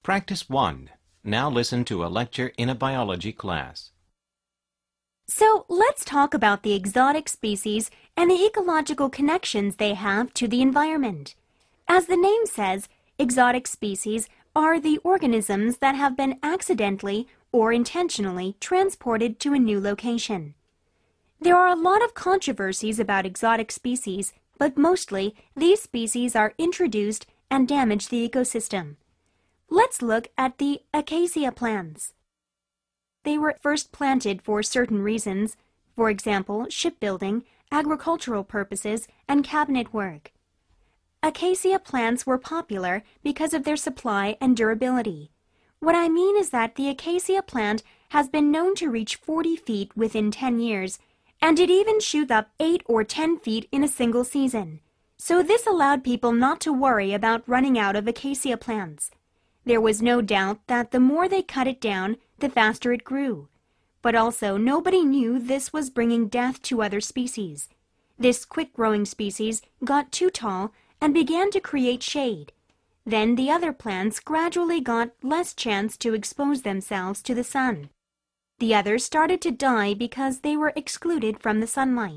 Practice 1. Now listen to a lecture in a biology class. So let's talk about the exotic species and the ecological connections they have to the environment. As the name says, exotic species are the organisms that have been accidentally or intentionally transported to a new location. There are a lot of controversies about exotic species, but mostly these species are introduced and damage the ecosystem. Let's look at the acacia plants. They were first planted for certain reasons, for example, shipbuilding, agricultural purposes, and cabinet work. Acacia plants were popular because of their supply and durability. What I mean is that the acacia plant has been known to reach 40 feet within 10 years, and it even shoots up 8 or 10 feet in a single season. So this allowed people not to worry about running out of acacia plants. There was no doubt that the more they cut it down, the faster it grew. But also, nobody knew this was bringing death to other species. This quick-growing species got too tall and began to create shade. Then the other plants gradually got less chance to expose themselves to the sun. The others started to die because they were excluded from the sunlight.